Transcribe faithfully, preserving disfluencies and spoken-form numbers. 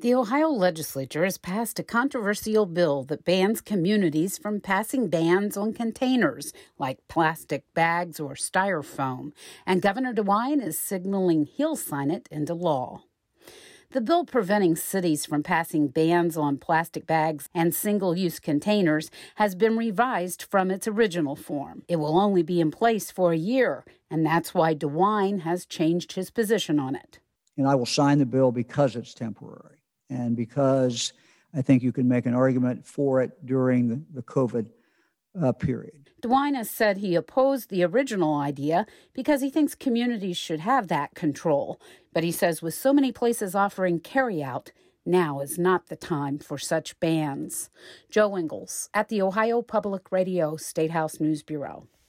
The Ohio legislature has passed a controversial bill that bans communities from passing bans on containers like plastic bags or styrofoam, and Governor DeWine is signaling he'll sign it into law. The bill preventing cities from passing bans on plastic bags and single-use containers has been revised from its original form. It will only be in place for a year, and that's why DeWine has changed his position on it. And I will sign the bill because it's temporary and because I think you can make an argument for it during the, the COVID uh, period. DeWine has said he opposed the original idea because he thinks communities should have that control. But he says with so many places offering carryout, now is not the time for such bans. Joe Ingles at the Ohio Public Radio State House News Bureau.